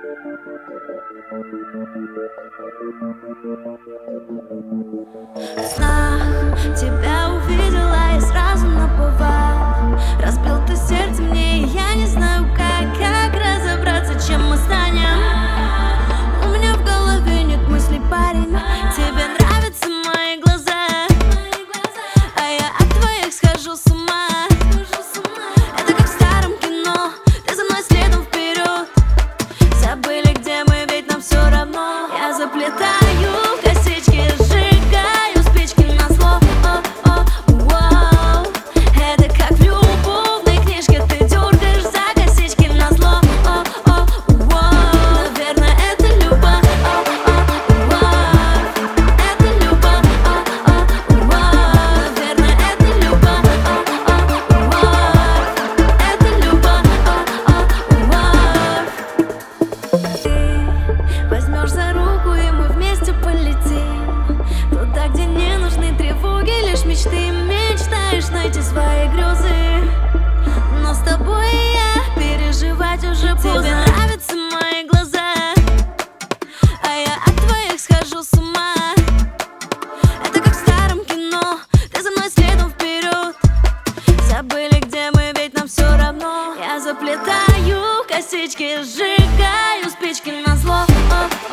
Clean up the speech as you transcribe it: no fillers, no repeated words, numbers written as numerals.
В снах тебя увидела и сразу наповал. Разбил ты сердце мне, и я не знаю как разобраться, чем мы станем. У меня в голове нет мыслей, парень. Тебе нравятся мои глаза, а я от твоих схожу с ума. Это как в старом кино, ты за мной следом вперед. Забыли, где мы, ведь нам все равно. Я заплетаю косички, сжигаю спички назло. Воу. Это как в любовной книжке, ты дергаешь за косички назло. Воу. Наверное, это любовь. Это любовь. Наверное, это любовь. Это любовь. Возьмешь за руку, и мы вместе полетим туда, где не нужны тревоги, лишь мечты. Мечтаешь найти свои грезы, но с тобой я переживать уже поздно. Тебе нравятся мои глаза, а я от твоих схожу с ума. Это как в старом кино, ты за мной следом вперед. Забыли, где мы, ведь нам все равно. Я заплетаю косички, сжигаю спички назло.